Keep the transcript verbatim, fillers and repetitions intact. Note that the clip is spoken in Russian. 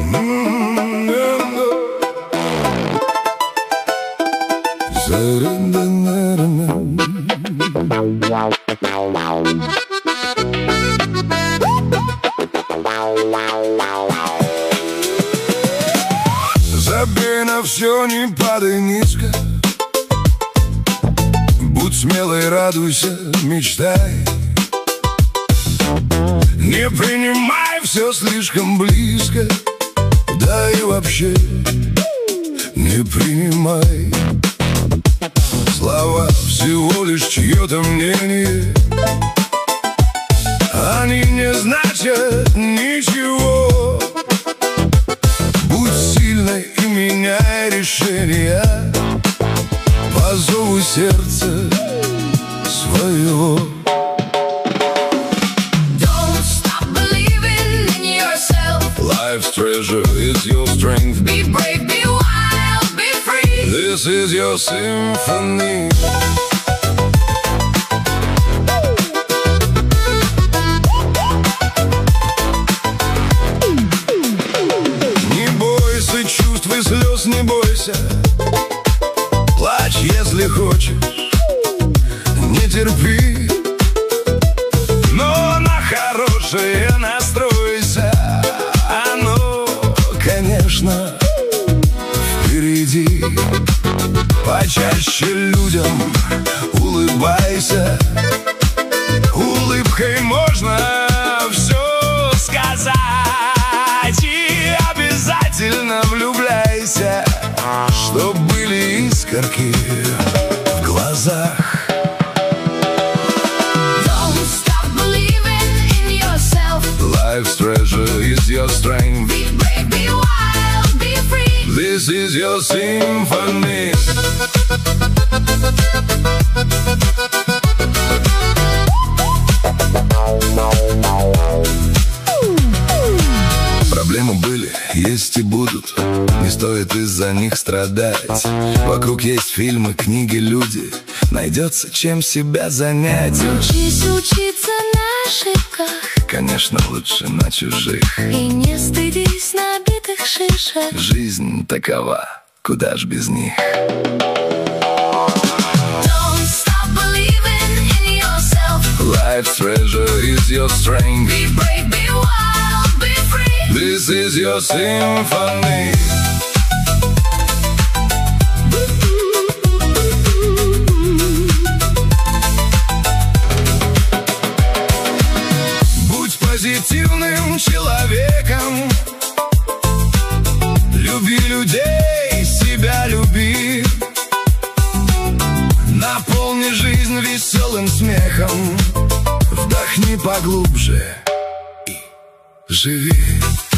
Забей на все, не падай низко. Будь смелой, радуйся, мечтай. Не принимай все слишком близко. Да и вообще не принимай. Слова всего лишь чье-то мнение. Они не значат ничего. Будь сильной и меняй решения по зову сердца своего. Don't stop believing in yourself. Life's treasure is your strength. Be brave, be wild, be free. This is your symphony. Не бойся чувств и слез, не бойся. Плачь, если хочешь, не терпи. Но на хорошее настройся. Оно, конечно, впереди. Почаще людям улыбайся. Улыбкой можно все сказать. И обязательно влюбляйся, чтоб были искорки в глазах. Don't stop believing in yourself. Life's treasure is your strength. Be brave, be wild, be free. This is your symphony. Проблемы были, есть и будут. Не стоит из-за них страдать. Вокруг есть фильмы, книги, люди. Найдется чем себя занять. Учись учиться на ошибках. Конечно, лучше на чужих. И не стыдись набитых шишек. Жизнь такова, куда ж без них. Don't stop believing in yourself. Life's treasure is your strength. Be brave, be wild, be free. This is your symphony. Будь позитивным человеком. Люби людей, себя люби. Наполни жизнь веселым смехом. Вдохни поглубже и живи.